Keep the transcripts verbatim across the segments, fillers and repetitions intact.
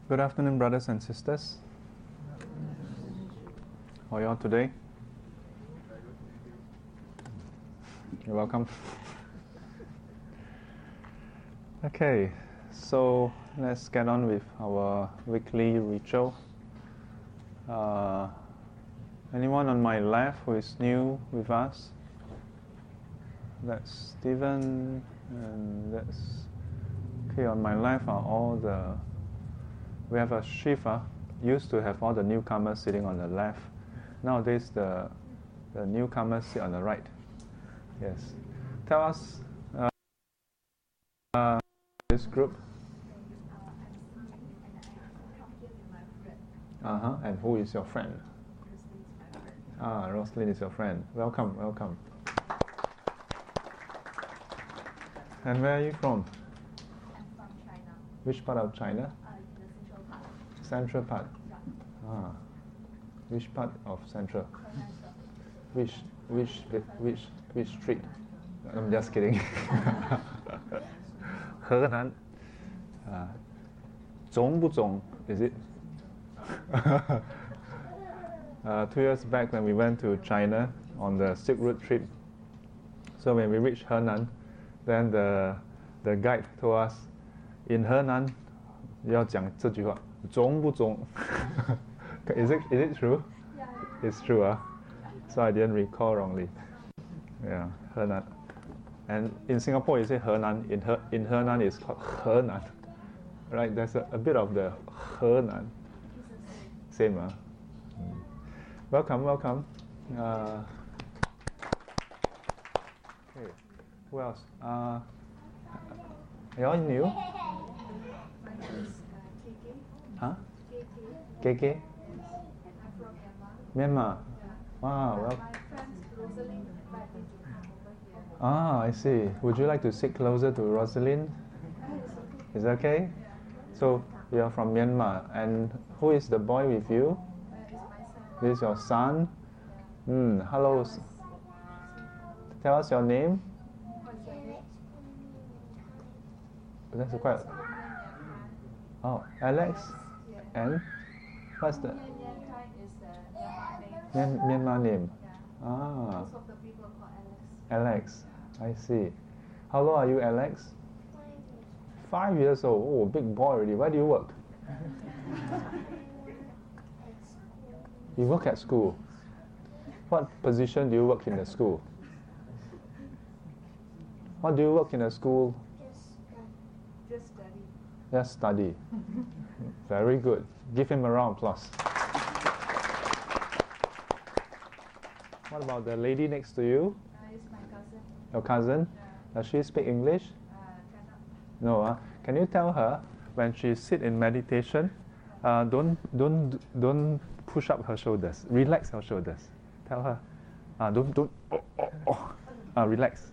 Good afternoon, brothers and sisters. How are you all today? You're welcome. Okay, so let's get on with our weekly ritual. Uh, anyone on my left who is new with us? That's Stephen, and that's okay. On my left are all the. We have a shift. Uh, used to have all the newcomers sitting on the left. Nowadays, the the newcomers sit on the right. Yes. Tell us uh, uh, this group. Uh huh. And who is your friend? Ah, Rosalind is your friend. Welcome, welcome. And where are you from? I'm from China. Which part of China? Uh, the central part. Central part. Yeah. Ah. Which part of Central? Henan. Which which which which street? I'm just kidding. Henan. Uh, 中不中? Is it? uh, two years back when we went to China on the Silk Road trip, so when we reached Henan, then the the guide told us, in Henan, 要讲这句话，中不中? Is it is it true? Yeah. It's true, ah. So I didn't recall wrongly. Yeah, Henan. And in Singapore, you say Henan. In He, in Henan, it's called Henan. Right? There's a, a bit of the Henan. Same, ah. Mm. Welcome, welcome. Uh, okay. Who else? Uh, are you all new? My name is uh, K K. Huh? K K. K K? I'm from Myanmar. Myanmar. Yeah. Wow. Uh, Well, my friend Rosalind invited me to come over here. ah, I see. Would you like to sit closer to Rosalind? Is that okay? So you are from Myanmar, and who is the boy with you? Uh, it's my son. This is your son. Hmm. Hello. s- Tell us your name. What's your name? That's quite. Oh, Alex. Yeah. And what's the Nyan Nyan Kai is the Myanmar name. Myan- Myanmar name? Yeah. Ah, Most of the people call Alex. Alex. I see. How old are you, Alex? Five years old. Oh, big boy already. Where do you work? You work at school. What position do you work in the school? What do you work in the school? Just study. Just study. Very good. Give him a round of applause. What about the lady next to you? Uh, it's my cousin. Your cousin? Yeah. Does she speak English? Uh, cannot. No. Uh. Can you tell her when she sit in meditation, uh, don't don't don't push up her shoulders. Relax her shoulders. Tell her. Uh, don't don't. Oh, oh, oh. Uh, relax.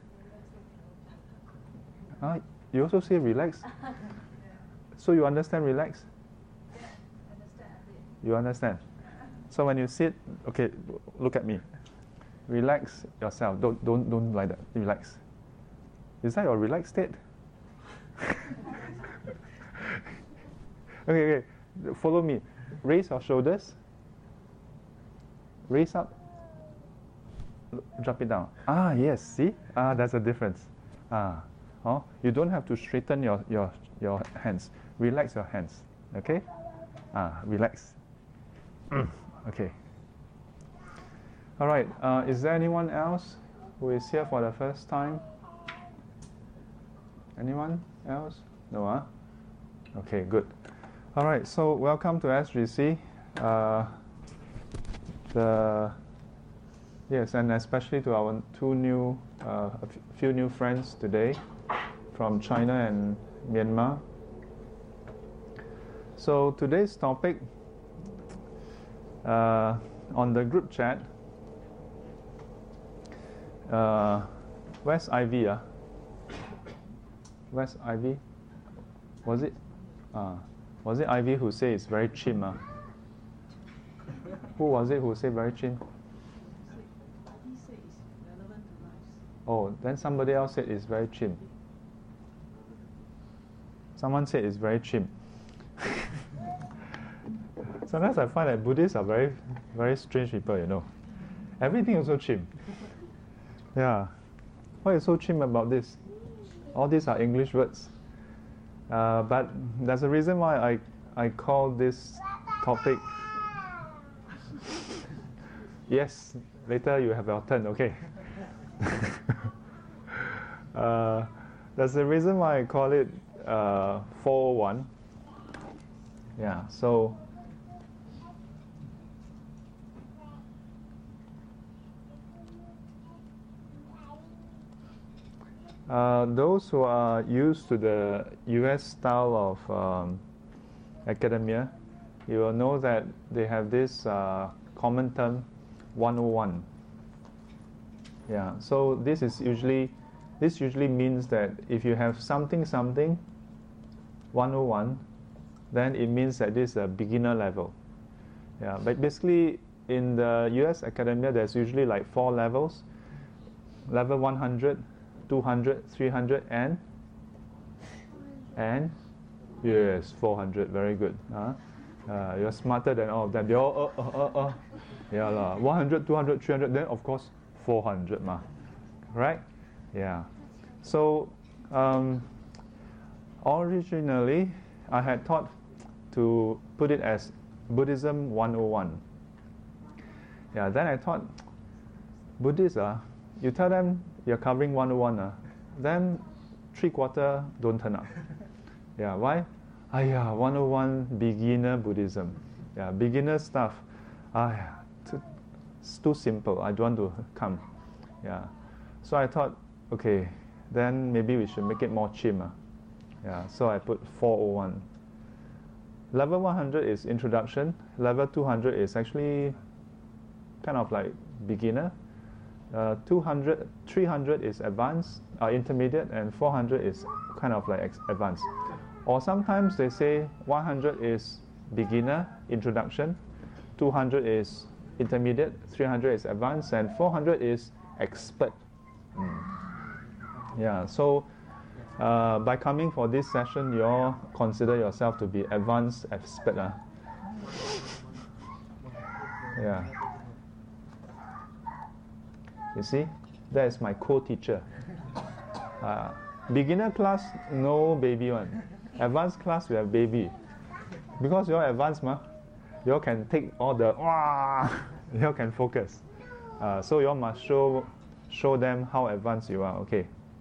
Uh, you also say relax. So you understand relax? Understand a bit. You understand? So when you sit, okay, look at me. Relax yourself. Don't don't don't like that. Relax. Is that your relaxed state? okay, okay. Follow me. Raise your shoulders. Raise up. Drop it down. Ah, yes. See? Ah, that's a difference. Ah, oh, you don't have to straighten your your your hands. Relax your hands. Okay? Ah, relax. Okay. All right. Uh, is there anyone else who is here for the first time? Anyone else? No, huh? Okay, good. All right. So welcome to S G C. Uh, the yes, and especially to our two new, uh, a f- few new friends today from China and Myanmar. So today's topic uh, on the group chat. Uh, where's Ivy? Uh? Where's Ivy? Was it? Uh, was it Ivy who said it's very chim? Uh? Who was it who said very chim? He says it's relevant to life. Oh, then somebody else said it's very chim. Someone said it's very chim. Sometimes I find that Buddhists are very, very strange people, you know. Everything is so cheap. Yeah. What is so cheap about this? All these are English words. Uh, but there's a reason why I, I call this topic... Yes, later you have your turn, okay. uh, there's a reason why I call it uh, four oh one. Yeah, so... Uh, those who are used to the U S style of um, academia, you will know that they have this uh, common term, one oh one. Yeah, so this is usually, this usually means that if you have something something, one oh one, then it means that this is a beginner level. Yeah, but basically in the U S academia, there's usually like four levels: level one hundred, two hundred, three hundred, and and yes, four hundred. Very good. Huh? Uh, you're smarter than all of them. You're uh, uh, uh, uh. Yeah lah. one hundred, two hundred, three hundred. Then of course four hundred ma. Right? Yeah. So um, originally I had thought to put it as Buddhism one oh one. Yeah. Then I thought Buddhists, uh, you tell them you're covering one oh one, uh, then three quarter don't turn up. Yeah, why? Ayah, one oh one beginner Buddhism. Yeah, beginner stuff. Ayah, too, it's too simple. I don't want to come. Yeah, so I thought, okay, then maybe we should make it more chim. Uh. Yeah, so I put four oh one. Level one hundred is introduction. Level two hundred is actually kind of like beginner. Uh, two hundred, three hundred is advanced, uh, intermediate, and four hundred is kind of like ex- advanced. Or sometimes they say one hundred is beginner, introduction, two hundred is intermediate, three hundred is advanced, and four hundred is expert. Mm. Yeah, so uh, by coming for this session, you all consider yourself to be advanced expert. Uh. Yeah. You see, that is my co-teacher. Uh, beginner class, no baby one. Advanced class, we have baby. Because you're advanced, ma, you all can take all the, you all can focus. Uh, so you all must show, show them how advanced you are, okay.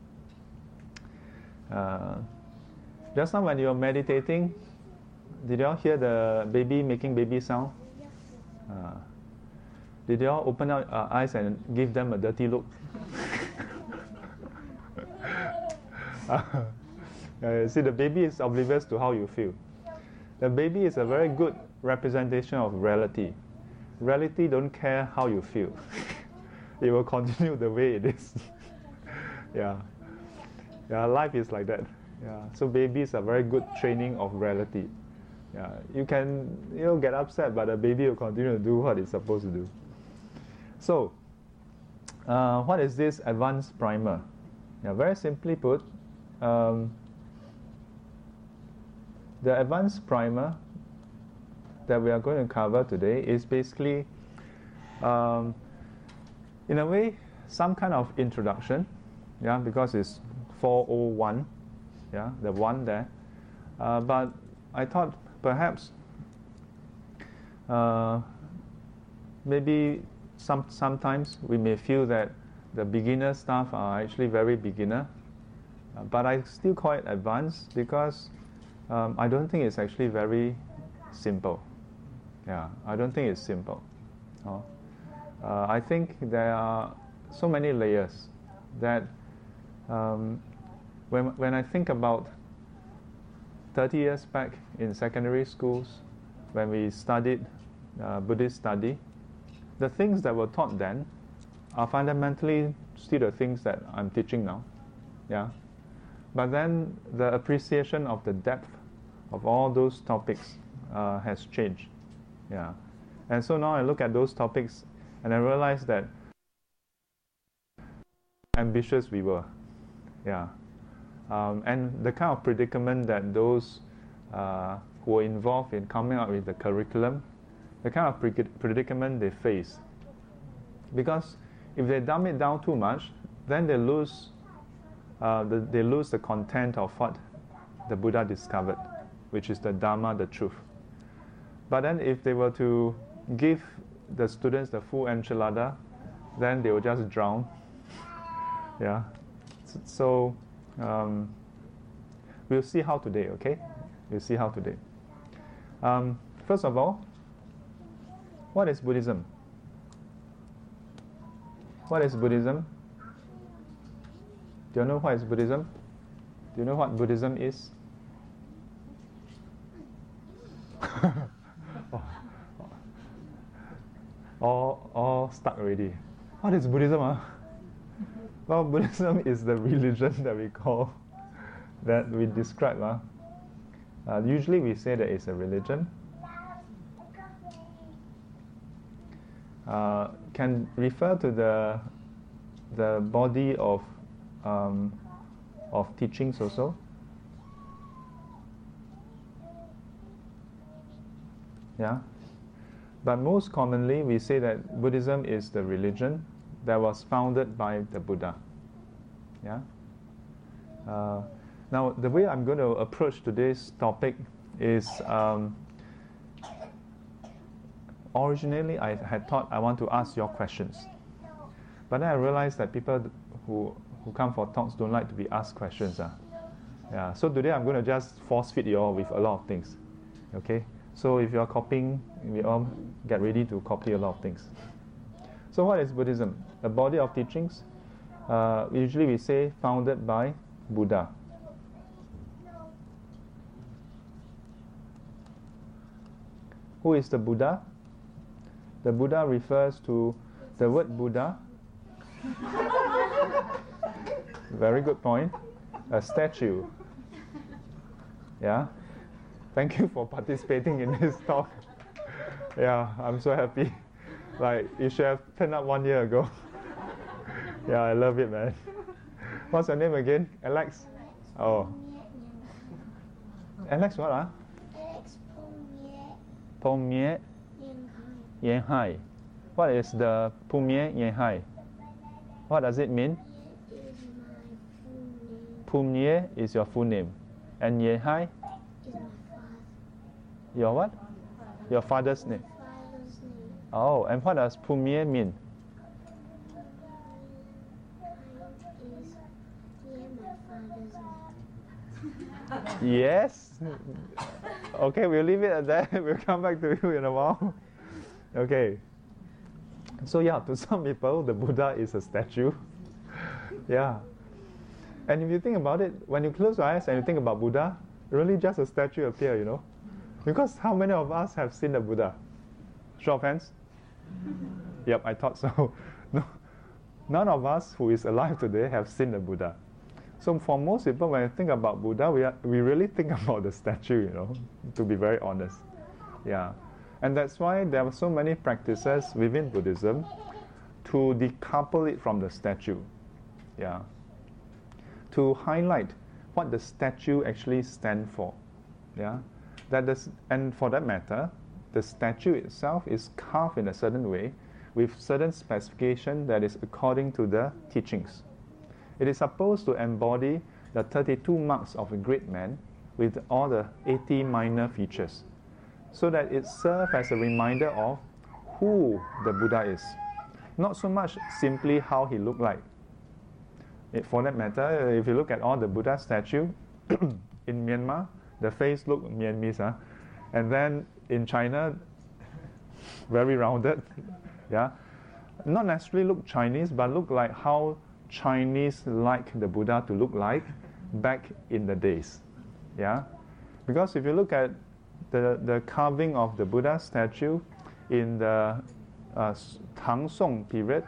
Uh, just now when you were meditating, did you all hear the baby making baby sound? Uh, Did you all open up uh, eyes and give them a dirty look? uh, see, the baby is oblivious to how you feel. The baby is a very good representation of reality. Reality don't care how you feel. It will continue the way it is. Yeah. Yeah, life is like that. Yeah. So babies are very good training of reality. Yeah. You can, you know, get upset, but the baby will continue to do what it's supposed to do. So, uh, what is this advanced primer? Yeah, very simply put, um, the advanced primer that we are going to cover today is basically, um, in a way, some kind of introduction. Yeah, because it's four oh one. Yeah, the one there. Uh, but I thought perhaps uh, maybe. Some, sometimes we may feel that the beginner stuff are actually very beginner, uh, but I still call it advanced because um, I don't think it's actually very simple. Yeah, I don't think it's simple. Oh. Uh, I think there are so many layers that um, when, when I think about thirty years back in secondary schools, when we studied uh, Buddhist study, the things that were taught then are fundamentally still the things that I'm teaching now. Yeah. But then the appreciation of the depth of all those topics uh, has changed. Yeah. And so now I look at those topics and I realize that ambitious we were. Yeah. Um, and the kind of predicament that those uh, who were involved in coming up with the curriculum, the kind of predicament they face. Because if they dumb it down too much, then they lose, uh, the, they lose the content of what the Buddha discovered, which is the Dharma, the truth. But then if they were to give the students the full enchilada, then they will just drown. Yeah. So um, we'll see how today, okay? We'll see how today. Um, first of all, what is Buddhism? What is Buddhism? Do you know what is Buddhism? Do you know what Buddhism is? oh. all, all stuck already. What is Buddhism? Huh? Well, Buddhism is the religion that we call, that we describe. Huh? Uh, usually we say that it's a religion. Uh, can refer to the the body of um, of teachings also. Yeah, but most commonly we say that Buddhism is the religion that was founded by the Buddha. Yeah. Uh, now the way I'm going to approach today's topic is. Um, Originally, I had thought I want to ask your questions, but then I realized that people who who come for talks don't like to be asked questions. Uh. Yeah. So today I'm going to just force feed you all with a lot of things. Okay. So if you're copying, we all get ready to copy a lot of things. So what is Buddhism? A body of teachings. Uh, usually we say founded by Buddha. Who is the Buddha? The Buddha refers to the word Buddha. Very good point. A statue. Yeah. Thank you for participating in this talk. Yeah, I'm so happy. Like, you should have turned up one year ago. Yeah, I love it, man. What's your name again? Alex? Oh. Alex what, ah? Alex Pongmie Yen Hai. What is the Pumie Yen Hai? What does it mean? Pumie is your full name. And Yen Hai? Is my father. Your what? Your father's name. Father's name. Oh, and what does Pumie mean? Is near my father's name. Yes. Okay, we'll leave it at that. We'll come back to you in a while. Okay. So yeah, to some people, the Buddha is a statue. Yeah. And if you think about it, when you close your eyes and you think about Buddha, really just a statue appear, you know? Because how many of us have seen the Buddha? Show of hands? Yep, I thought so. No, none of us who is alive today have seen the Buddha. So for most people, when you think about Buddha, we, are, we really think about the statue, you know, to be very honest. Yeah. And that's why there are so many practices within Buddhism to decouple it from the statue. Yeah. To highlight what the statue actually stands for. Yeah. That is, and for that matter, the statue itself is carved in a certain way with certain specification that is according to the teachings. It is supposed to embody the thirty-two marks of a great man with all the eighty minor features, so that it serves as a reminder of who the Buddha is. Not so much simply how he looked like. It, for that matter, if you look at all the Buddha statue in Myanmar, the face look Myanmese, huh? And then in China, very rounded, yeah. Not necessarily look Chinese, but look like how Chinese like the Buddha to look like back in the days, yeah. Because if you look at the the carving of the Buddha statue in the uh, Tang Song period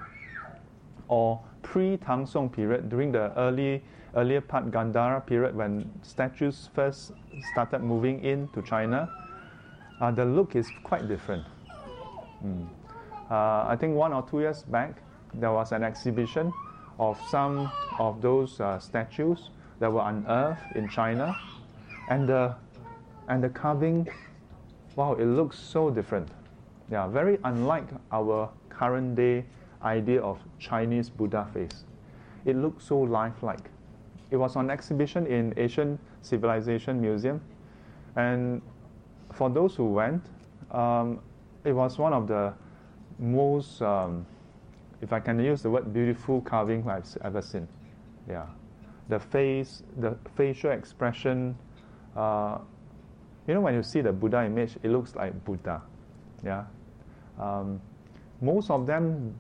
or pre-Tang Song period, during the early earlier part Gandhara period when statues first started moving into China, uh, the look is quite different. Mm. Uh, I think one or two years back, there was an exhibition of some of those uh, statues that were unearthed in China, and the And the carving, wow, it looks so different. Yeah, very unlike our current day idea of Chinese Buddha face. It looks so lifelike. It was on exhibition in Asian Civilization Museum, and for those who went, um, it was one of the most, um, if I can use the word, beautiful carving I've ever seen. Yeah, the face, the facial expression. Uh, you know, when you see the Buddha image, it looks like Buddha. Yeah, um, most of them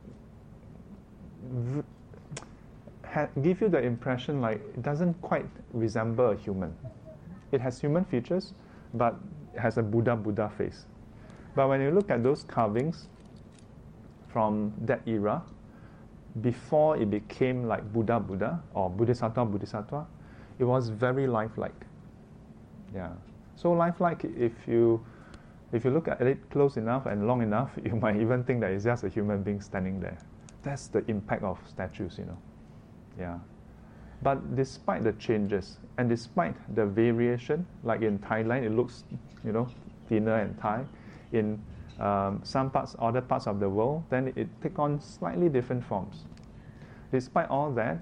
v- ha- give you the impression like it doesn't quite resemble a human. It has human features, but it has a Buddha Buddha face. But when you look at those carvings from that era, before it became like Buddha Buddha or Bodhisattva Bodhisattva, it was very lifelike. Yeah. So lifelike, if you if you look at it close enough and long enough, you might even think that it's just a human being standing there. That's the impact of statues, you know. Yeah. But despite the changes and despite the variation, like in Thailand, it looks, you know, thinner and Thai. In um, some parts, other parts of the world, then it take on slightly different forms. Despite all that,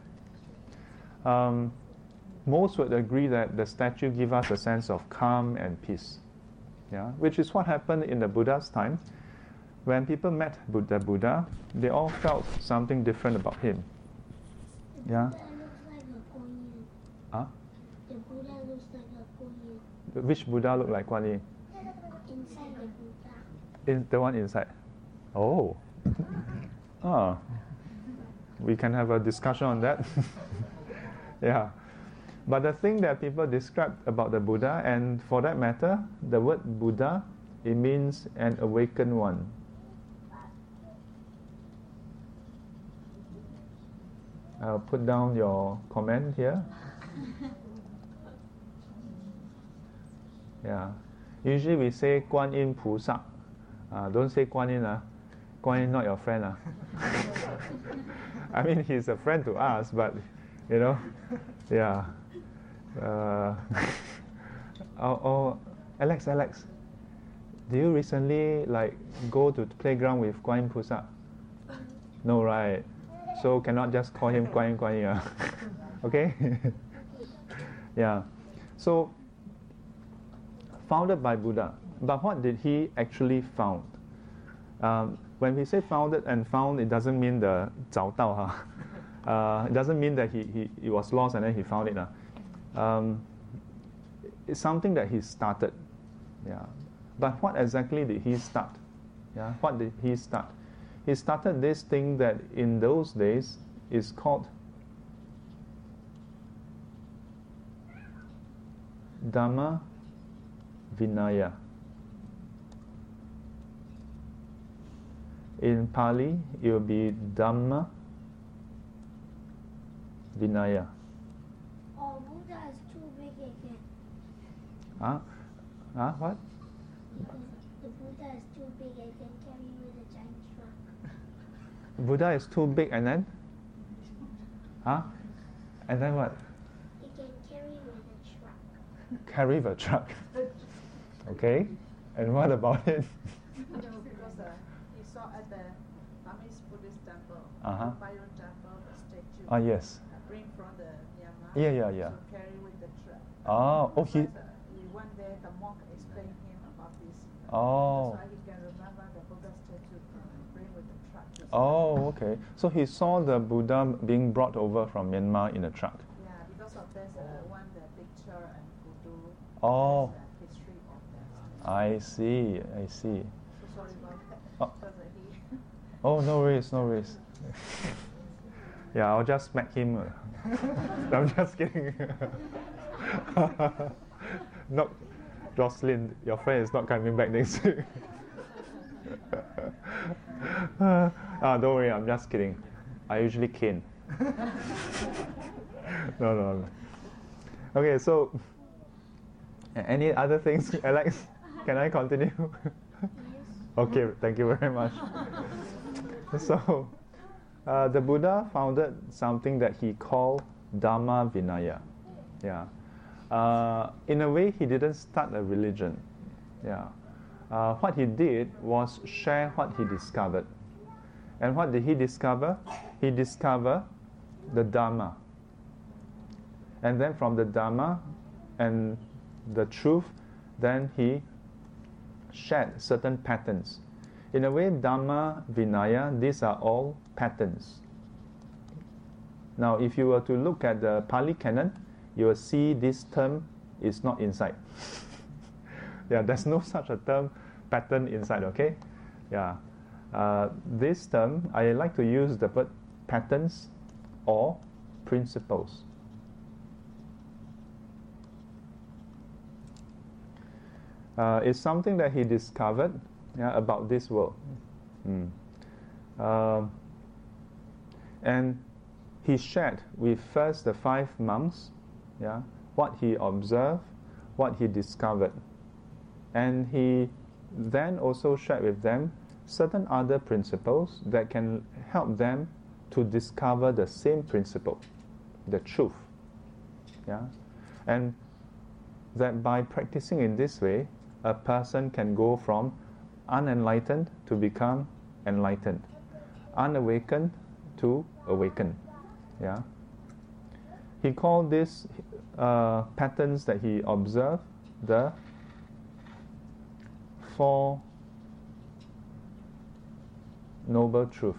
um, most would agree that the statue gives us a sense of calm and peace. Yeah, which is what happened in the Buddha's time. When people met Buddha, Buddha, they all felt something different about him. The Yeah. Buddha looks like a Guan Yin. Huh? The Buddha looks like a Guan Yin. Which Buddha looked like Guan Yin? Inside the Buddha. In the one inside. Oh. Ah. We can have a discussion on that. Yeah. But the thing that people describe about the Buddha, and for that matter, the word Buddha, it means an awakened one. I'll put down your comment here. Yeah. Usually we say Guan Yin Pusa. Uh, don't say Guan Yin. Uh. Guan Yin not your friend. Uh. I mean, he's a friend to us, but, you know, yeah. Uh, oh, oh, Alex, Alex, do you recently like go to the playground with Guan Yin Pusa? No, right? So cannot just call him Guan Yin Guan Yin. Uh. Okay? Yeah. So founded by Buddha, but what did he actually found? Um, when we say founded and found, it doesn't mean the 找到 huh? Uh, it doesn't mean that he, he, he was lost and then he found it. Uh. Um, it's something that he started. Yeah. But what exactly did he start? Yeah. What did he start? He started this thing that in those days is called Dhamma Vinaya. In Pali, it will be Dhamma Vinaya. Oh, Buddha is too big again. Huh? Huh? What? Because the Buddha is too big, I can carry with a giant truck. Buddha is too big and then? Huh? And then what? He can carry with a truck. Carry the truck. Okay. And what about it? No, because uh, he saw at the Burmese Buddhist temple, Uh-huh. Bayon temple, the statue. Ah, yes. uh, Bring from the Myanmar. Yeah, yeah, yeah. To carry with the truck. Oh, oh, he. Because, uh, he one day the monk explained him about this. Oh. That's why he can remember the Buddha statue to bring with the truck. this Oh, okay. So he saw the Buddha being brought over from Myanmar in a truck. Yeah, because of this uh, one the picture and voodoo. Oh. There's a history of that. I see, I see. So sorry about that. Oh. Because uh, he. Oh, no worries, no worries. Yeah, I'll just smack him. I'm just kidding. No, Jocelyn, your friend is not coming back next week. Ah, don't worry, I'm just kidding. I usually cane. No, no, no. Okay, so any other things, Alex? Can I continue? Yes. Okay, thank you very much. So, uh, the Buddha founded something that he called Dhamma Vinaya. Yeah. uh, in a way, he didn't start a religion. Yeah. Uh, what he did was share what he discovered. And what did he discover? He discovered the Dharma. And then from the Dharma and the truth, then he shared certain patterns. In a way, Dhamma, Vinaya, these are all patterns. Now, if you were to look at the Pali Canon, you will see this term is not inside. Yeah, there's no such a term, pattern inside, okay? Yeah. Uh, this term, I like to use the word patterns or principles. Uh, it's something that he discovered, yeah, about this world. Mm. Um, and he shared with first the five monks, yeah, what he observed, what he discovered. And he then also shared with them certain other principles that can help them to discover the same principle, the truth. Yeah? And that by practicing in this way, a person can go from unenlightened to become enlightened, unawakened to awakened. Yeah? He called these uh, patterns that he observed the Four Noble Truth.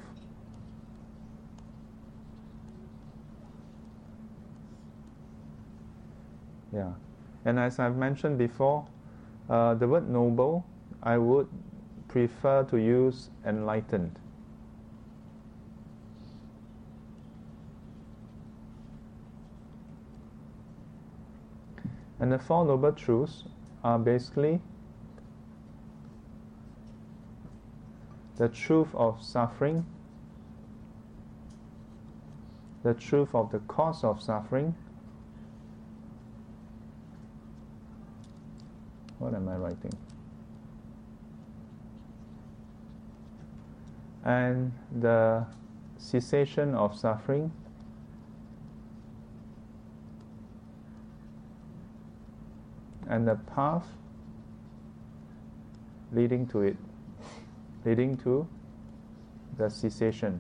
Yeah, and as I've mentioned before, uh, the word noble, I would prefer to use enlightened. And the Four Noble Truths are basically the truth of suffering, the truth of the cause of suffering. What am I writing? And the cessation of suffering, and the path leading to it, leading to the cessation.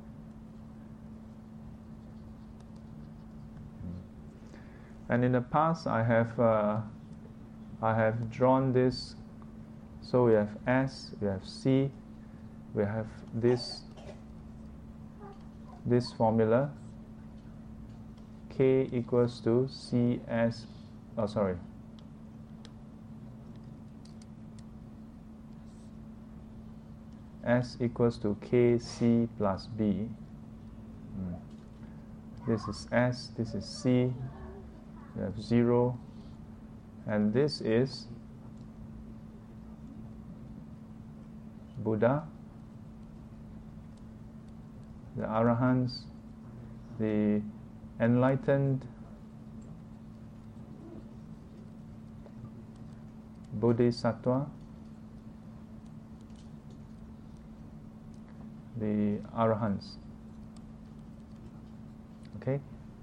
And in the past, I have uh, I have drawn this. So we have S, we have C, we have this this formula. K equals to C S. Oh, sorry. S equals to K C plus B. Mm. This is S, this is C, we have zero, and this is Buddha, the Arahants, the enlightened Bodhisattva, the Arahants. Okay?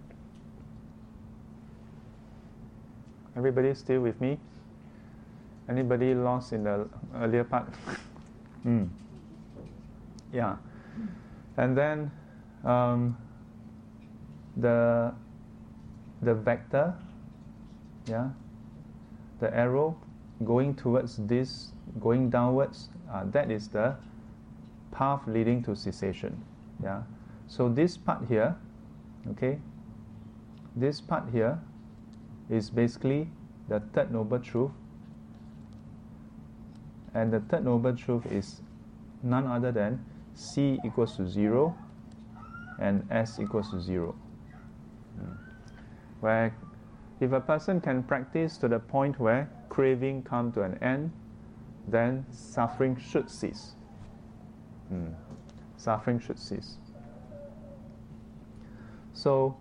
Everybody still with me? Anybody lost in the earlier part? mm. Yeah. And then um, the the vector, yeah, the arrow going towards this, going downwards, uh, that is the path leading to cessation. Yeah. So this part here, okay, this part here is basically the third noble truth, and the third noble truth is none other than C equals to zero and S equals to zero. Mm. Where if a person can practice to the point where craving comes to an end, then suffering should cease. Mm. Suffering should cease. So,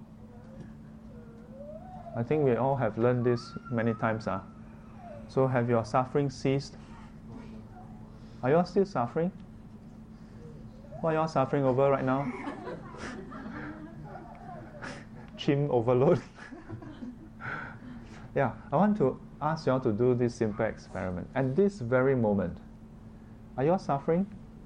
I think we all have learned this many times. Huh? So, have your suffering ceased? Are you all still suffering? What are you all suffering over right now? Chim overload. Yeah, I want to ask you all to do this simple experiment. At this very moment, are you all suffering?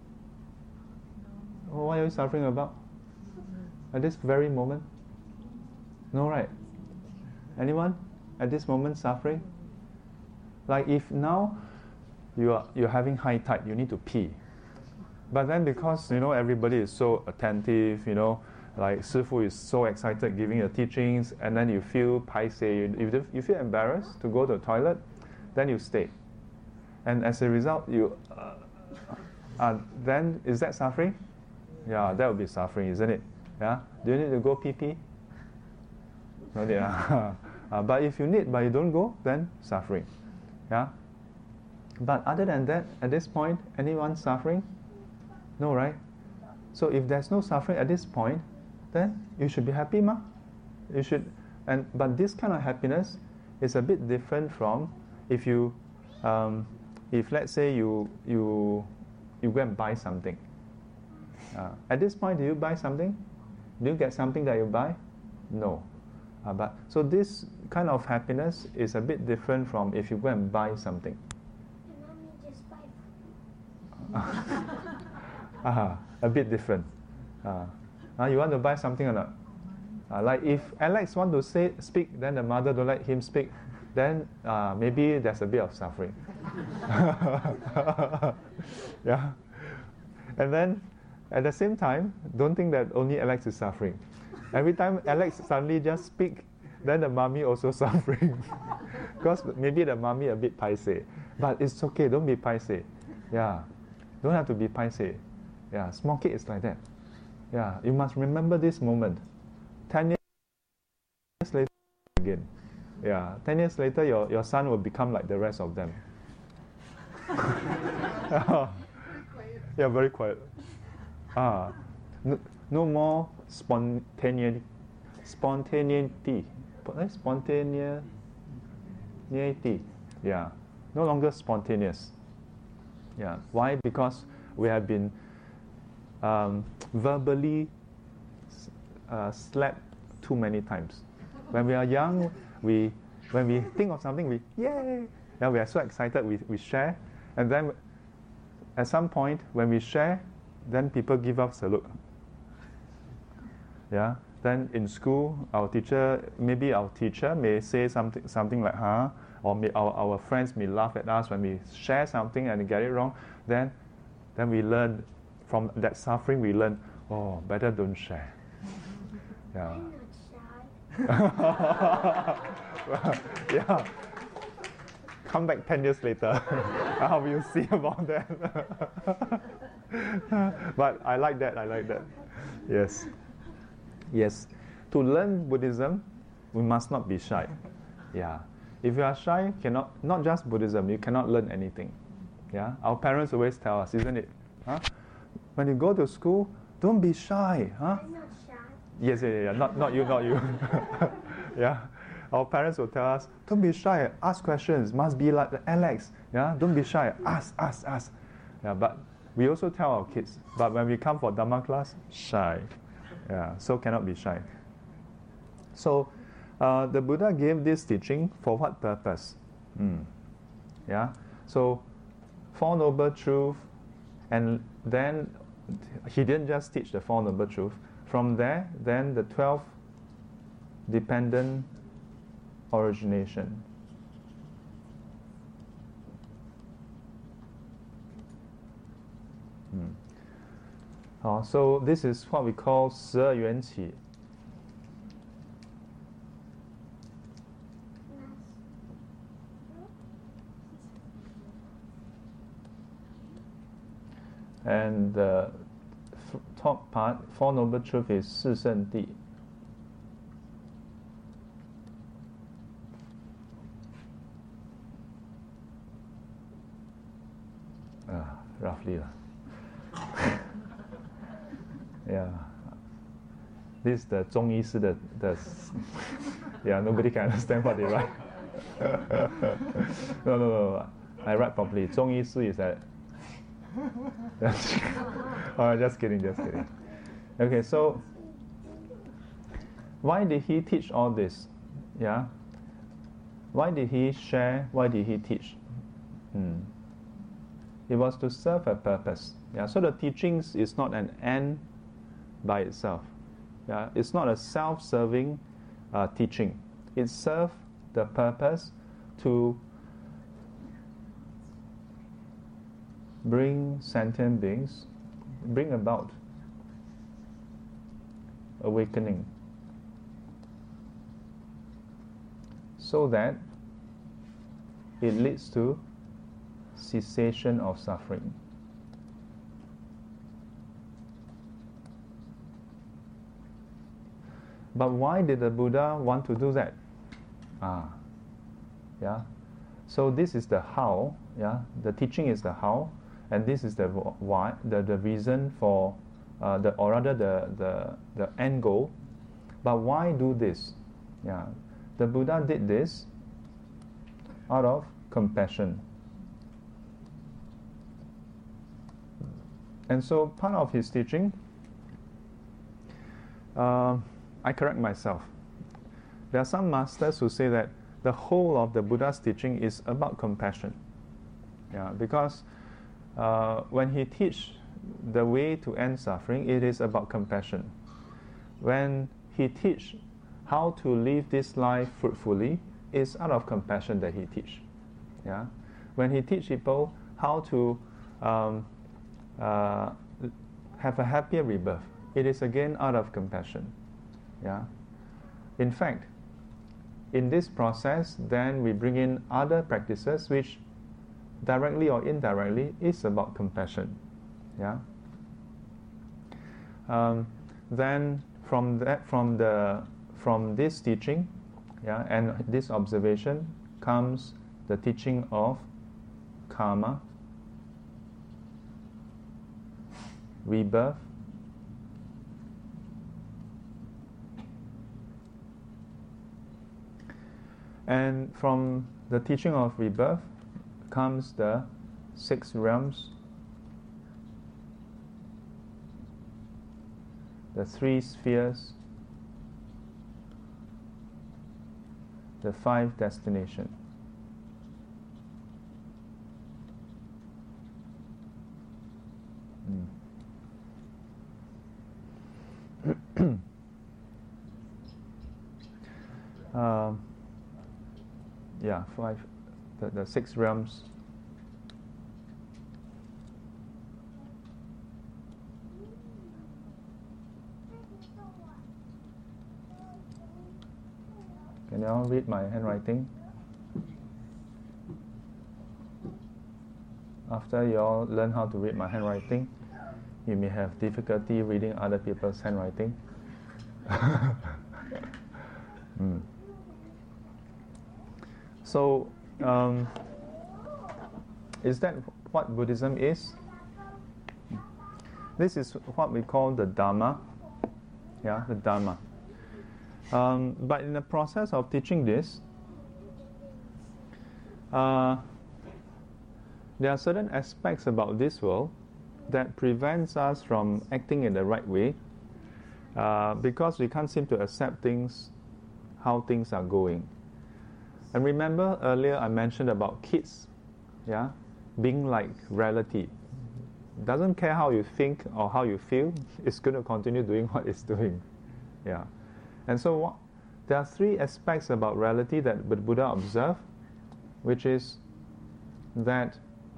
Oh, what are you suffering about? At this very moment? No, right? Anyone at this moment suffering? Like if now you are you're having high tide, you need to pee. But then because you know everybody is so attentive, you know, like Sifu is so excited giving the teachings, and then you feel paiseh, you, you, you feel embarrassed to go to the toilet, then you stay. And as a result, you uh, uh, then is that suffering? Yeah, that would be suffering, isn't it? Yeah. Do you need to go pee pee? No need. Uh, uh, but if you need, but you don't go, then suffering. Yeah. But other than that, at this point, anyone suffering? No, right? So if there's no suffering at this point, then you should be happy, ma. You should, and but this kind of happiness is a bit different from if you, um, if let's say you you you go and buy something. Uh, at this point, do you buy something? Do you get something that you buy? No. Uh, but so this kind of happiness is a bit different from if you go and buy something. And mommy just buy. uh, a bit different. Uh, uh, you want to buy something or not? Uh, like if Alex want to say speak, then the mother don't let him speak, then uh, maybe there's a bit of suffering. Yeah. And then at the same time, don't think that only Alex is suffering. Every time Alex suddenly just speak, then the mommy also suffering. Because maybe the mommy a bit paiseh. But it's okay, don't be paiseh. Yeah. Don't have to be paiseh. Yeah, small kid is like that. Yeah, you must remember this moment. Ten years later again. Yeah, ten years later your, your son will become like the rest of them. Yeah, very quiet. Ah, no, no more spontaneity. Spontaneity. Spontaneity. Yeah, no longer spontaneous. Yeah, why? Because we have been um, verbally uh, slapped too many times. When we are young, we when we think of something, we yay! Yeah, we are so excited. We we share, and then at some point when we share, then people give us a look. Yeah. Then in school, our teacher, maybe our teacher may say something something like huh, or may, our our friends may laugh at us when we share something and get it wrong. Then, then we learn from that suffering. We learn, oh, better don't share. Yeah. I'm not shy. Yeah. Come back ten years later. How will you see about that? But I like that. I like that. Yes. Yes. To learn Buddhism, we must not be shy. Yeah. If you are shy, cannot not just Buddhism, you cannot learn anything. Yeah. Our parents always tell us, isn't it? Huh? When you go to school, don't be shy. Huh? I'm not shy. Yes, yeah, yeah, yeah. Not not you, not you. Yeah. Our parents will tell us, don't be shy, ask questions, must be like Alex. Yeah, don't be shy, ask, ask, ask. Yeah, but we also tell our kids, but when we come for Dhamma class, shy. Yeah, so cannot be shy. So uh, the Buddha gave this teaching for what purpose? Mm. Yeah, so Four Noble Truths, and then he didn't just teach the Four Noble Truths. From there, then the twelve dependent origination. Hmm. Oh, so this is what we call 十二缘起. And the f- top part, Four Noble Truths, is 四圣谛. Uh, roughly. Yeah. This is the 中医师 the, the yeah, nobody can understand what they write. no, no, no, I write properly. 中医师 is that. Oh, just kidding, just kidding. Okay, so why did he teach all this? Yeah. Why did he share? Why did he teach? Hmm. It was to serve a purpose. Yeah. So the teachings is not an end by itself. Yeah. It's not a self-serving uh, teaching. It serves the purpose to bring sentient beings, bring about awakening, so that it leads to cessation of suffering. But why did the Buddha want to do that? Ah, yeah. So this is the how. Yeah, the teaching is the how, and this is the why, the, the reason for, uh, the or rather the, the the end goal. But why do this? Yeah, the Buddha did this out of compassion. And so part of his teaching, uh, I correct myself. There are some masters who say that the whole of the Buddha's teaching is about compassion. Yeah, because uh, when he teaches the way to end suffering, it is about compassion. When he teaches how to live this life fruitfully, it's out of compassion that he teaches. Yeah, when he teaches people how to um, uh, have a happier rebirth, it is again out of compassion. Yeah, in fact, in this process, then we bring in other practices which, directly or indirectly, is about compassion. Yeah. Um, then from that, from the from this teaching, yeah, and this observation comes the teaching of karma, rebirth, and from the teaching of rebirth comes the six realms, the three spheres, the five destinations. Mm. um, yeah, five, the, the six realms. Can you all read my handwriting? After you all learn how to read my handwriting, you may have difficulty reading other people's handwriting. mm. So, um, is that what Buddhism is? This is what we call the Dharma. Yeah, the Dharma. Um, but in the process of teaching this, uh, there are certain aspects about this world that prevents us from acting in the right way, uh, because we can't seem to accept things, how things are going. And remember earlier I mentioned about kids, yeah, being like reality. Doesn't care how you think or how you feel, it's going to continue doing what it's doing. Yeah. And so what, there are three aspects about reality that the Buddha observed, which is that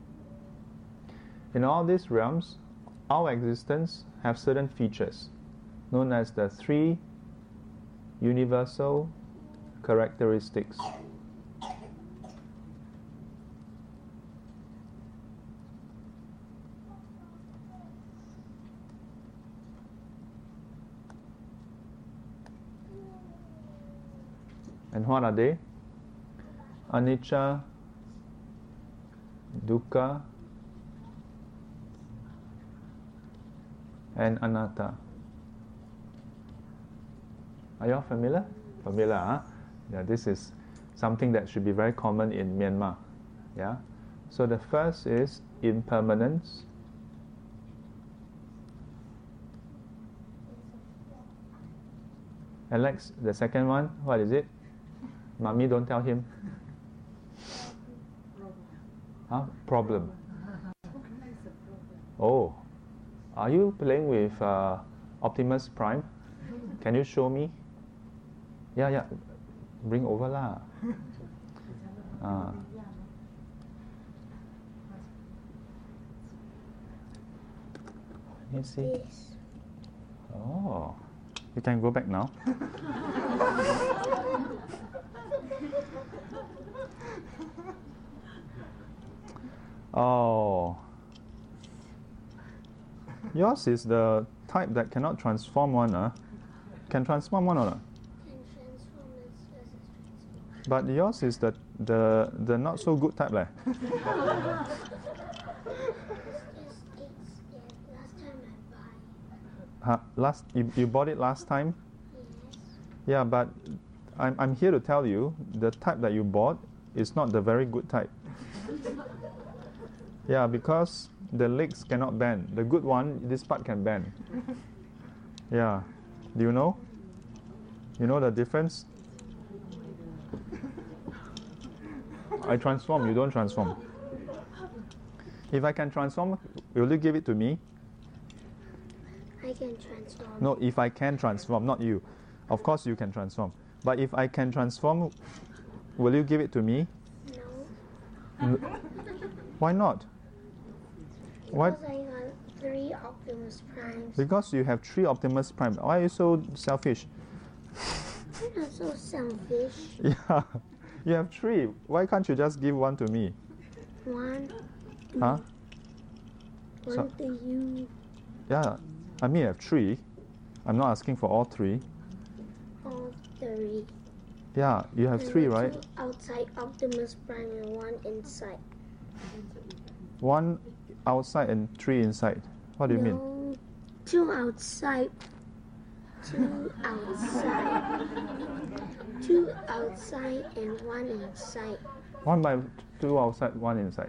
in all these realms, our existence have certain features, known as the three universal characteristics. And what are they? Anicca, dukkha, and anatta. Are you all familiar? Familiar, huh? Yeah, this is something that should be very common in Myanmar. Yeah. So the first is impermanence. Alex, the second one, what is it? Mommy, don't tell him. Huh? Problem. Oh, are you playing with uh, Optimus Prime? Can you show me? Yeah, yeah. Bring over lah. Uh. You see? This. Oh, you can go back now. Oh, yours is the type that cannot transform one, huh? Can transform one or not? Can transform as as a transform. But yours is the the the not so good type, leh. It's just it's yeah, last time I buy. Huh? Last you, you bought it last time? Yes. Yeah, but I'm I'm here to tell you the type that you bought is not the very good type. Yeah, because the legs cannot bend. The good one, this part can bend. Yeah. Do you know? You know the difference? I transform, you don't transform. If I can transform, will you give it to me? I can transform. No, if I can transform, not you. Of course you can transform. But if I can transform, will you give it to me? No. Why not? Why? Because I got three Optimus Primes. Because you have three Optimus Prime. Why are you so selfish? I'm not so selfish. Yeah, you have three. Why can't you just give one to me? One. Huh? One So- to you. Yeah, I mean I have three. I'm not asking for all three. All three. Yeah, you have And three, the right? Two outside Optimus Prime and one inside. One outside and three inside. What do you mean? No, two outside. Two outside. Two outside and one inside. One by two outside, one inside.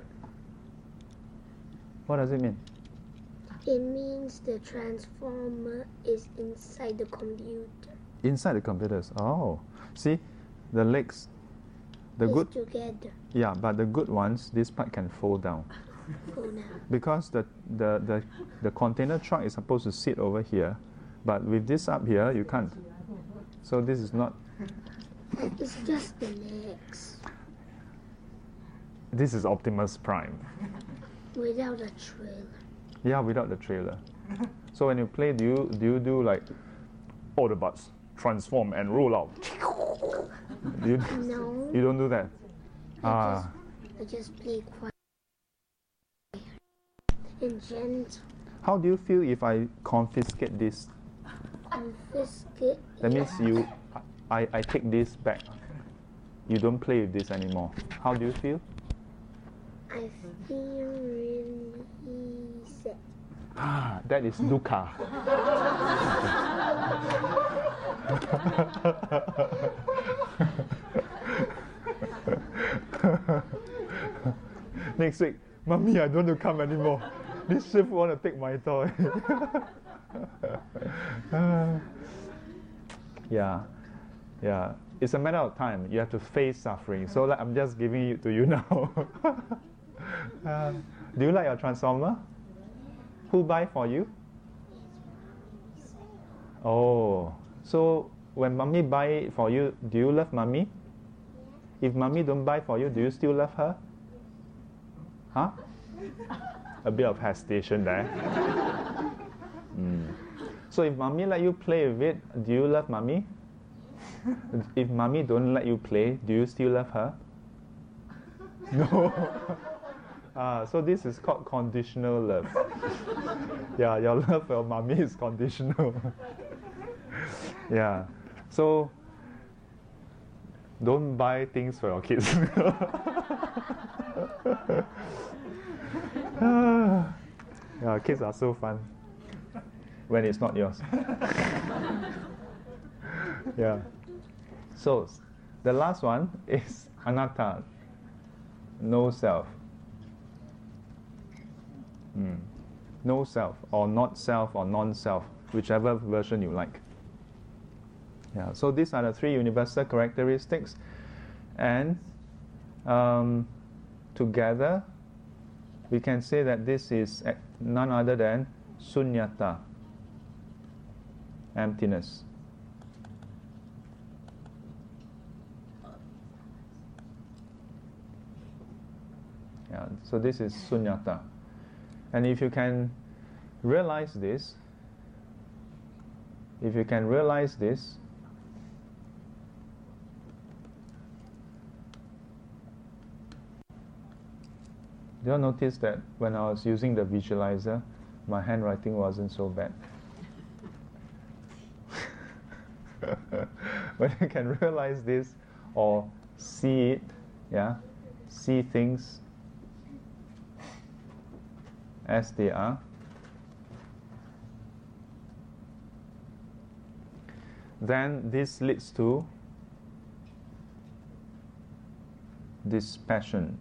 What does it mean? It means the transformer is inside the computer. Inside the computers. Oh, see, the legs, the It's good, together. yeah, but the good ones, this part can fold down Go now. because the the the the container truck is supposed to sit over here, but with this up here, you can't. So this is not. It's just the legs This is Optimus Prime. without a trailer. Yeah, without the trailer. So when you play, do you do you do like Autobots transform and roll out? Do you, No. you don't do that. I Ah, just, I just play quiet and gentle. how do you feel if I confiscate this? Confiscate. That means you, I, I take this back. You don't play with this anymore. How do you feel? I feel really sad. Ah, that is dukkha. Next week, Mommy, I don't want to come anymore. This shift want to take my toy. Yeah, yeah. It's a matter of time. You have to face suffering. So like, I'm just giving it to you now. Uh, do you like your transformer? Who buy for you? Oh, so when mommy buy it for you, do you love mommy? If mommy don't buy for you, do you still love her? Huh? A bit of hesitation there. Mm. So if mommy let you play with it, do you love mommy? If mommy don't let you play, do you still love her? No. Ah, so this is called conditional love. Yeah, your love for mommy is conditional. Yeah. So don't buy things for your kids. Yeah, kids are so fun when it's not yours. Yeah. So the last one is anatta, no self. Mm. No self, or not self, or non-self, whichever version you like. Yeah. So these are the three universal characteristics, and um, together we can say that this is none other than sunyata, emptiness. Yeah, so this is sunyata. And if you can realize this, if you can realize this, do you notice that when I was using the visualizer, my handwriting wasn't so bad? When you can realize this or see it, yeah, see things as they are, then this leads to dispassion.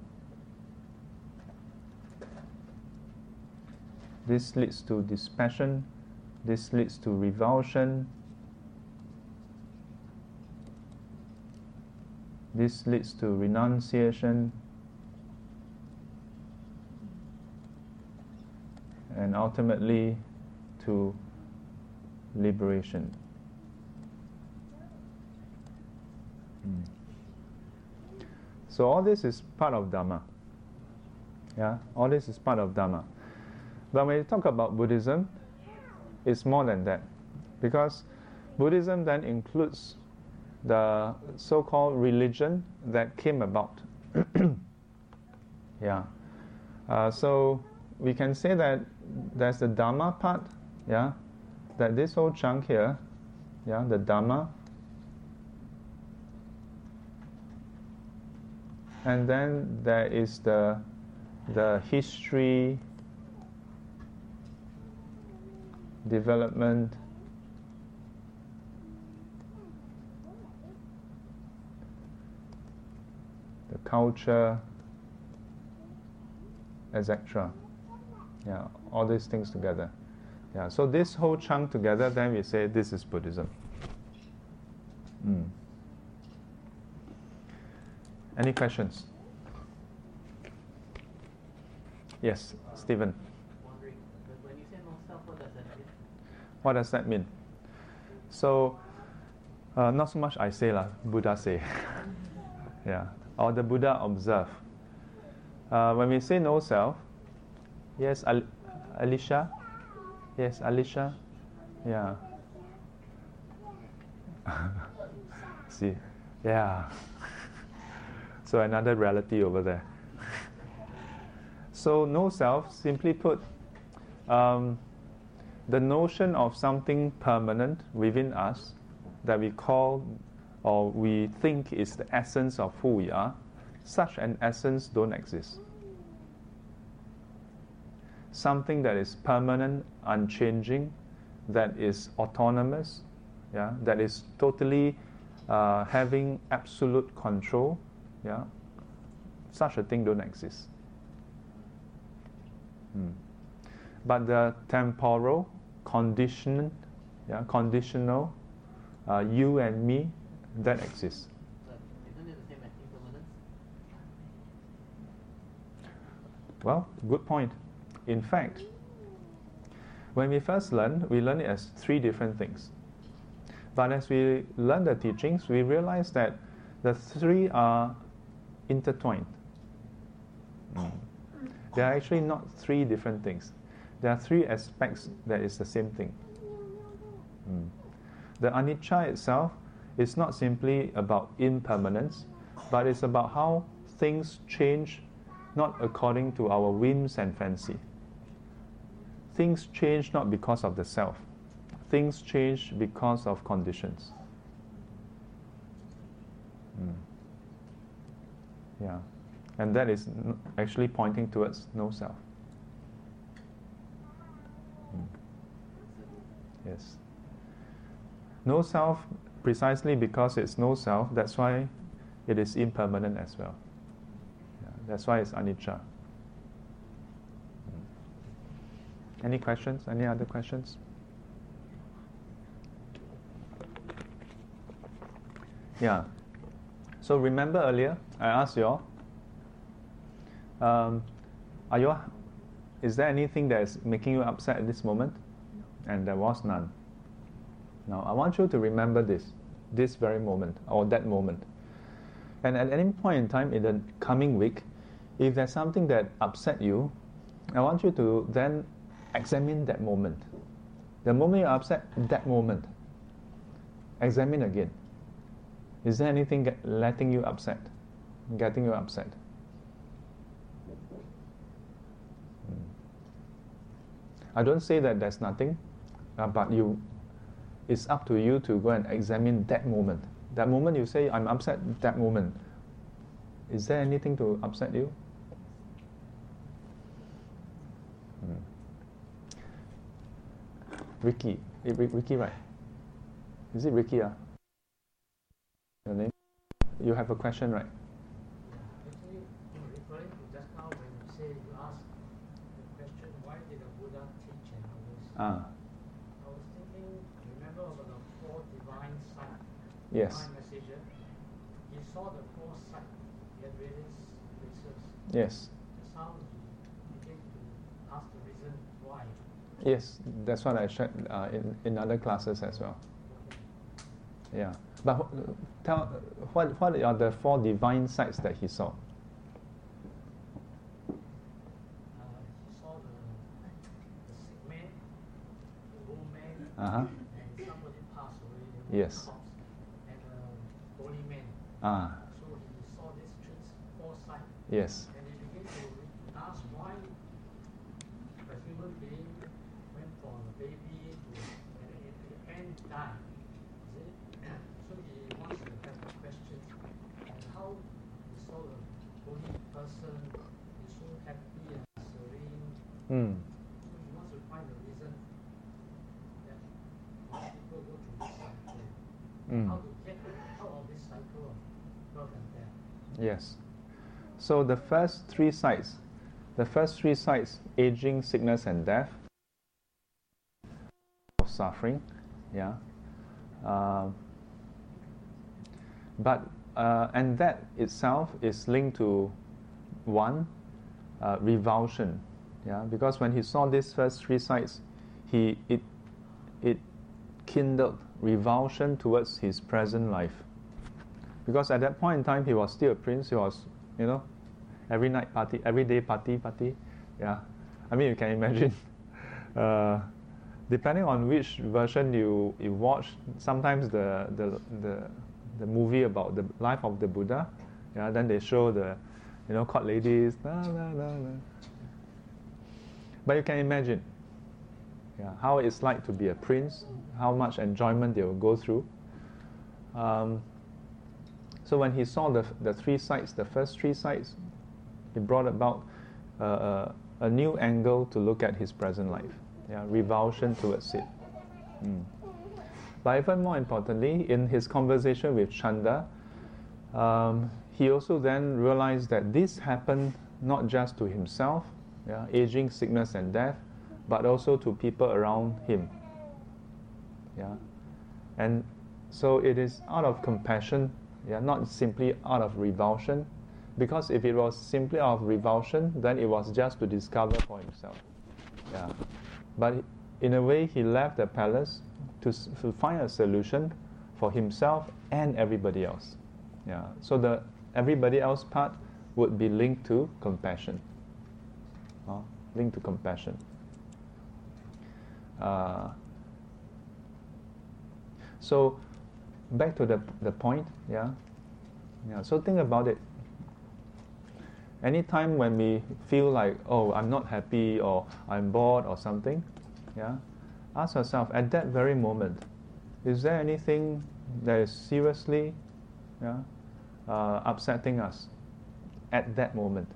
This leads to dispassion, this leads to revulsion, this leads to renunciation, and ultimately to liberation. Mm. So all this is part of Dhamma. Yeah, all this is part of Dhamma. But when you talk about Buddhism, it's more than that. Because Buddhism then includes the so-called religion that came about. Yeah. Uh, so we can say that there's the Dhamma part, yeah, that this whole chunk here, yeah, the Dhamma, and then there is the the history, development, the culture, et cetera. Yeah, all these things together. Yeah, so this whole chunk together, then we say this is Buddhism. Mm. Any questions? Yes, Stephen. Wondering, but when you say no self, what does that mean? What does that mean? So, uh, not so much I say lah, Buddha say. Yeah, or the Buddha observe. Uh, when we say no self, yes, Al- Alicia? Yes, Alicia? Yeah. See, yeah. So another reality over there. So no self, simply put, um, the notion of something permanent within us that we call or we think is the essence of who we are, such an essence don't exist. Something that is permanent, unchanging, that is autonomous, yeah, that is totally uh, having absolute control, yeah, such a thing don't exist. Hmm. But the temporal, conditioned, yeah, conditional, uh, you and me, that exists. But isn't it the same as impermanence? Well, good point. In fact, when we first learn, we learn it as three different things. But as we learn the teachings, we realize that the three are intertwined. Mm. They are actually not three different things. There are three aspects that is the same thing. Mm. The anicca itself is not simply about impermanence, but it's about how things change not according to our whims and fancy. Things change not because of the self. Things change because of conditions. Mm. Yeah. And that is n- actually pointing towards no self. Mm. Yes. No self, precisely because it's no self, that's why it is impermanent as well. Yeah. That's why it's anicca. Mm. Any questions? Any other questions? Yeah. So remember earlier, I asked you all, um, are you all is there anything that is making you upset at this moment? No. And there was none. Now, I want you to remember this, this very moment, or that moment. And at any point in time in the coming week, if there's something that upset you, I want you to then examine that moment. The moment you're upset, that moment. Examine again. Is there anything get, letting you upset, getting you upset? Hmm. I don't say that there's nothing, uh, but you, it's up to you to go and examine that moment. That moment you say, I'm upset, that moment. Is there anything to upset you? Hmm. Ricky. Eh, Ricky, right? Is it Ricky? Uh? Your name? You have a question, right? Yeah, actually, referring to just now when you say you asked the question, why did the Buddha teach and all this? Ah. I was thinking, remember about the four divine sight, Yes. divine messenger. He saw the four sight at various places. Yes. That's how he began to ask the reason why. Yes, that's what I shared uh, in, in other classes as well. Okay. Yeah. But uh, tell, what, what are the four divine sights that he saw? Uh, he saw the, the sick man, the old man, Uh-huh. and somebody passed away, the Yes. corpse, and a holy man. Ah, So he saw these three, four sights. yes. And he began to ask why a human being went from a baby to and at the end died. Is it? So he wants to have a question and how he saw a holy person is so happy and serene. Mm. So he wants to find the reason that why people go through this cycle. Mm. How to get out of this cycle of birth and death. Yes. So the first three sights, the first three sights, aging, sickness, and death, of suffering, yeah. Uh, but uh, and that itself is linked to one, uh, revulsion, yeah. Because when he saw these first three sights, he it it kindled revulsion towards his present life. Because at that point in time, he was still a prince. He was, you know, every night party, every day party, party. Yeah, I mean, you can imagine. Uh, depending on which version you, you watch, sometimes the, the the the movie about the life of the Buddha, yeah, then they show the, you know, court ladies, la, la, la, la. But you can imagine, yeah, how it's like to be a prince, how much enjoyment they will go through. Um, So when he saw the the three sights, the first three sights, it brought about uh, a, a new angle to look at his present life. Yeah, revulsion towards it. Mm. But even more importantly, in his conversation with Chanda, um, he also then realized that this happened not just to himself, yeah, aging, sickness, and death, but also to people around him. Yeah, and so it is out of compassion. Yeah, not simply out of revulsion, because if it was simply out of revulsion, then it was just to discover for himself. Yeah, but in a way, he left the palace to, to find a solution for himself and everybody else. Yeah, so the everybody else part would be linked to compassion. Uh, linked to compassion. Uh, so. Back to the the point, yeah, yeah. So think about it. Anytime when we feel like, oh, I'm not happy or I'm bored or something, yeah, ask yourself at that very moment, is there anything that is seriously, yeah, uh, upsetting us at that moment?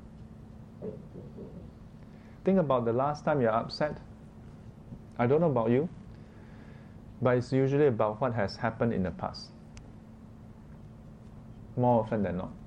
Think about the last time you're upset. I don't know about you, but it's usually about what has happened in the past, more often than not.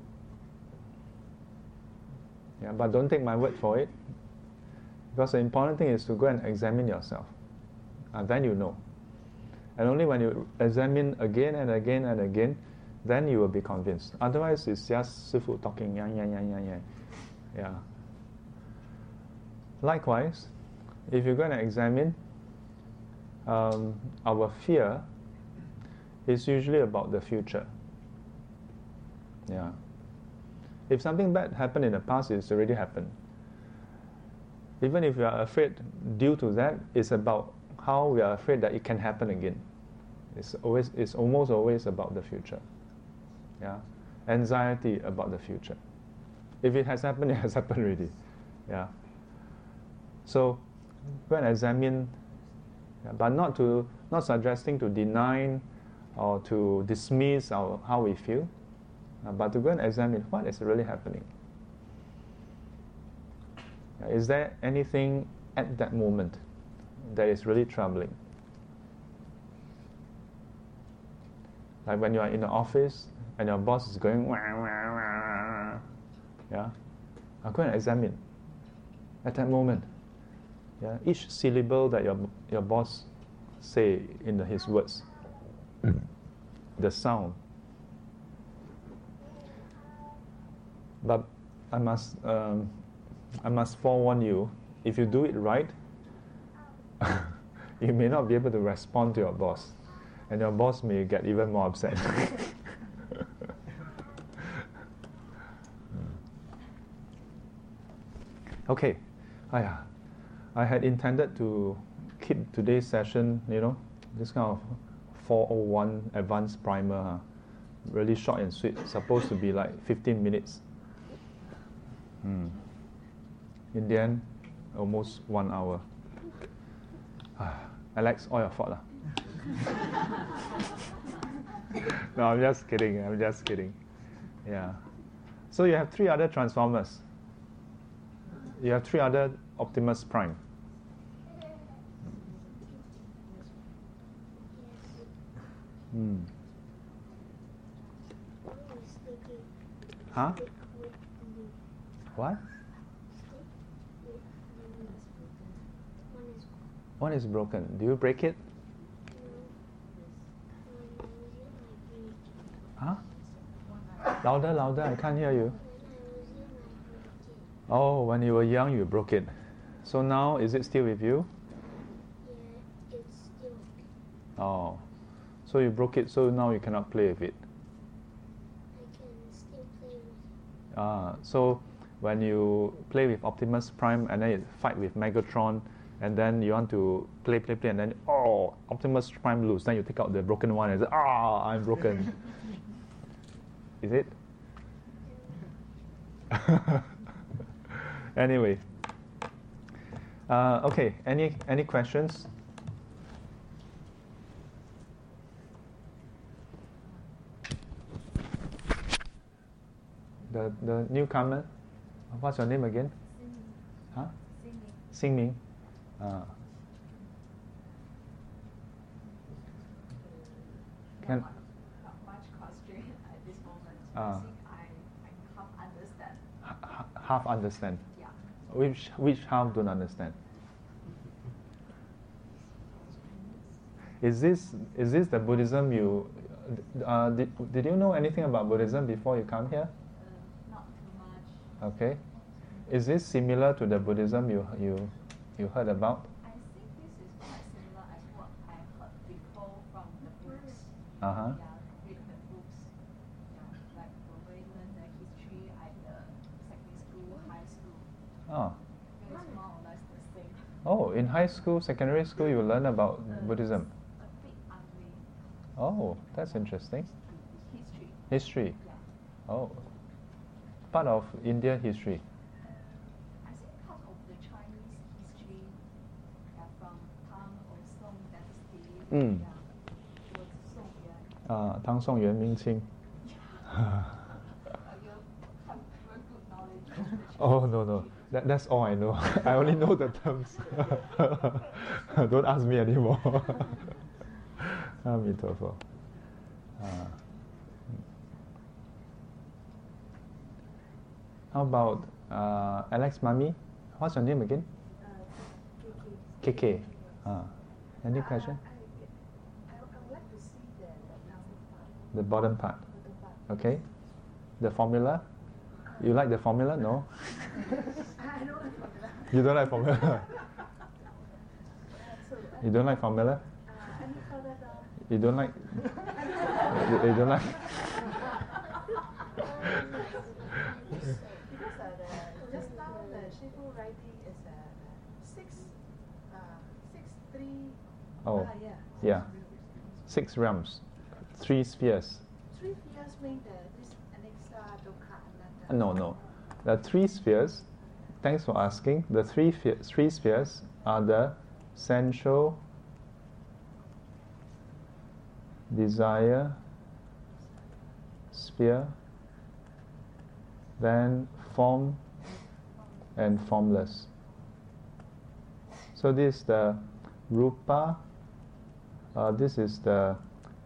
Yeah, but don't take my word for it, because the important thing is to go and examine yourself, and then you know. And only when you examine again and again and again, then you will be convinced. Otherwise, it's just Sifu talking, yeah, yeah, yeah, yeah, yeah. Yeah. Likewise, if you're going to examine, um, our fear is usually about the future. Yeah. If something bad happened in the past, it's already happened. Even if we are afraid due to that, it's about how we are afraid that it can happen again. It's always, it's almost always about the future. Yeah. Anxiety about the future. If it has happened, it has happened already. Yeah. So go and examine, yeah, but not to not suggesting to deny or to dismiss our, how we feel, uh, but to go and examine what is really happening. Uh, is there anything at that moment that is really troubling? Like when you are in the office and your boss is going wah, wah, wah, yeah, uh, go and examine at that moment. Yeah, each syllable that your your boss say in the, his words, the sound. But I must um, I must forewarn you: if you do it right, you may not be able to respond to your boss, and your boss may get even more upset. Okay, oh yeah. I had intended to keep today's session, you know, this kind of four oh one advanced primer, huh? Really short and sweet, supposed to be like fifteen minutes. Hmm. In the end, almost one hour. Alex, all your fault lah. No, I'm just kidding, I'm just kidding. Yeah. So you have three other transformers. You have three other Optimus Prime. Hmm. Huh? What? One is broken. Do you break it? Huh? Louder, louder. I can't hear you. Oh, when you were young, you broke it. So now, is it still with you? Yeah, it's still. Oh. So you broke it, so now you cannot play with it. I can still play with it. Ah, so when you play with Optimus Prime and then you fight with Megatron, and then you want to play, play, play, and then, oh, Optimus Prime lose. Then you take out the broken one and say, ah, I'm broken. Is it? Anyway. Uh, okay, any any questions? The the newcomer, what's your name again? Huh? Singming. Uh, can Not much question at this moment. Ah. I think I, I half understand. h- half understand. Yeah. Which which half don't understand? Is this is this the Buddhism you? Uh, did did you know anything about Buddhism before you come here? Uh, not too much. Okay. Is this similar to the Buddhism you you you heard about? I think this is quite similar as what I heard before from the books. Uh huh. Yeah, read the books. Yeah, like the way learn the history at the secondary school, high school. Oh. It's more or less the same. Oh, in high school, secondary school, you learn about Uh, Buddhism. A bit ugly. Oh, that's interesting. History. History. Yeah. Oh. Part of Indian history. I think part of the Chinese history, yeah, from Tang or Song dynasty. Mm. Yeah, was Song Yuan. Uh, Tang Song Yuan Ming Qing. Uh, you have very good knowledge of the Chinese Oh, no, no. history. That, that's all I know. I only know the terms. Don't ask me anymore. Amitabha. Uh, how about uh, Alex Mami? What's your name again? K K. Uh, any question? I, I would like to see the, the last part. The bottom part. The part. Okay. The formula? You like the formula? No? I don't know. You don't like formula? So, You don't like formula? uh, any further down? You don't like? you, you don't like? Because uh, the, just now the Shifu writing is uh, six, uh, six, three. Oh, uh, yeah. yeah. Six realms, three spheres. Three spheres mean the this anexa, dukkha, anatta. No, no. The three spheres, thanks for asking. The three, fe- three spheres are the sensual, desire, sphere, then form, and formless. So this is the rupa, uh, this is the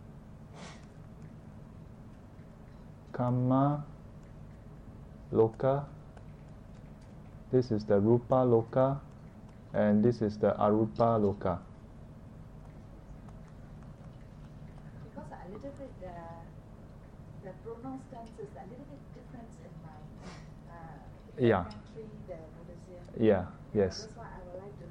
kama loka, this is the rupa loka, and this is the arupa loka. Because a little bit the the pronoun stance is a little bit different in my uh, Yeah. elementary, the Buddhism. Yeah, yes. That's why I would like to.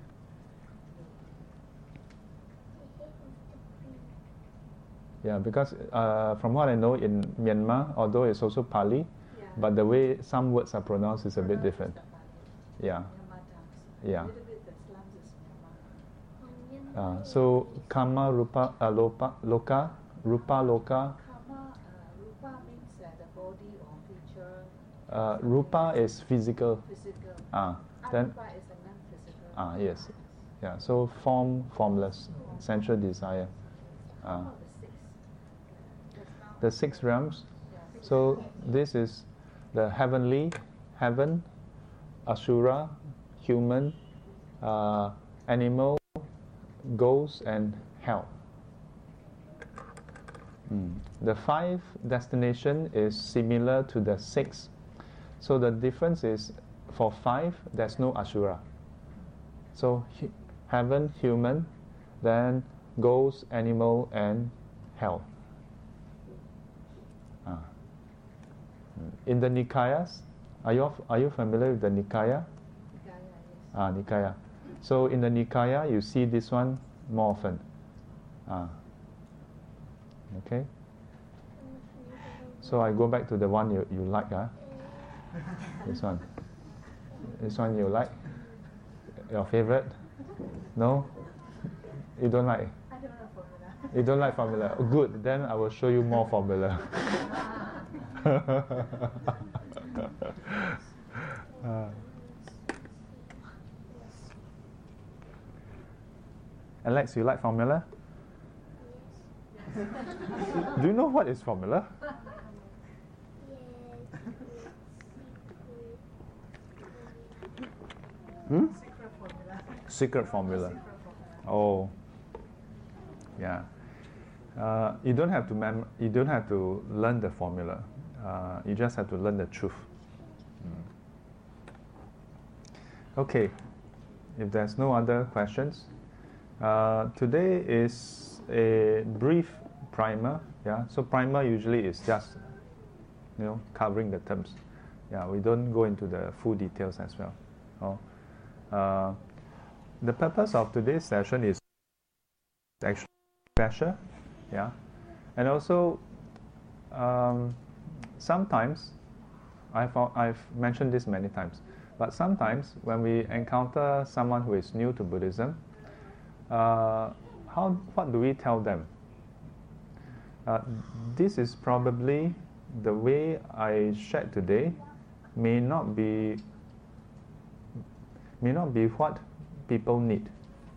Yeah, because uh, from what I know in Myanmar, although it's also Pali, Yeah. but the way some words are pronounced is a bit different. Yeah. Myanmar tongues. Yeah. A little bit the slums is Myanmar. Uh, so kama rupa uh, lopa, loka, rupa loka, Karma, uh, rupa means uh, the body or feature. uh, rupa is physical. Physical. Ah, then Arupa is a non-physical. ah yes, yeah. So form, formless, sensual desire. How Ah. about the six? Just now. The six realms. Yeah, six. So this is the heavenly, heaven, asura, human, uh, animal, ghost, and hell. Mm. The five destination is similar to the six. So the difference is for five, there's no asura. So he- heaven, human, then ghost, animal, and hell. Ah. In the Nikayas, are you are you familiar with the Nikaya? Nikaya, yes. Ah, Nikaya. So in the Nikaya, you see this one more often. Ah. Okay. So I go back to the one you, you like, ah. This one. This one you like? Your favorite? No? You don't like? I don't know formula. You don't like formula? Oh, good. Then I will show you more formula. Ah. Alex, you like formula? Do you know what is formula? Hmm? Secret formula. Secret formula. Secret formula. Oh, yeah. Uh, you don't have to mem- You don't have to learn the formula. Uh, you just have to learn the truth. Mm. Okay. If there's no other questions, uh, today is a brief primer. Yeah. So primer usually is just, you know, covering the terms. Yeah. We don't go into the full details as well. Oh. Uh, the purpose of today's session is actually special, yeah, and also um, sometimes I've I've mentioned this many times, but sometimes when we encounter someone who is new to Buddhism, uh, how what do we tell them? Uh, this is probably the way I shared today may not be may not be what people need.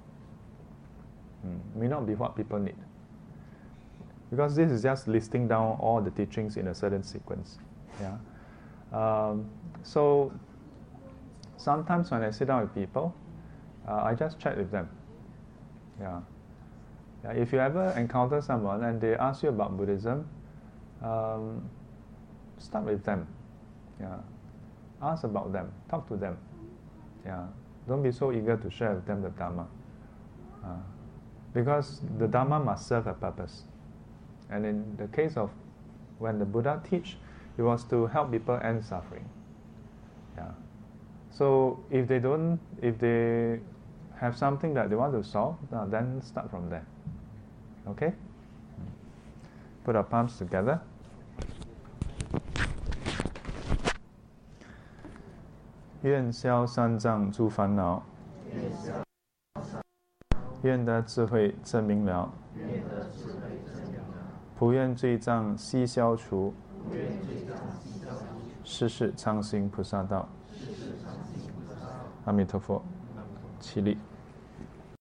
Mm, may not be what people need. Because this is just listing down all the teachings in a certain sequence. Yeah. Um, so sometimes when I sit down with people, uh, I just chat with them. Yeah. Yeah. If you ever encounter someone and they ask you about Buddhism, um, start with them. Yeah. Ask about them. Talk to them. Yeah, don't be so eager to share with them the Dharma. Uh, because the Dharma must serve a purpose. And in the case of when the Buddha teach, it was to help people end suffering. Yeah. So if they don't, if they have something that they want to solve, uh, then start from there. Okay? Put our palms together. Yuan消三障诸烦恼，愿得智慧真明了，普愿罪障悉消除，世世常行菩萨道。阿弥陀佛，起立。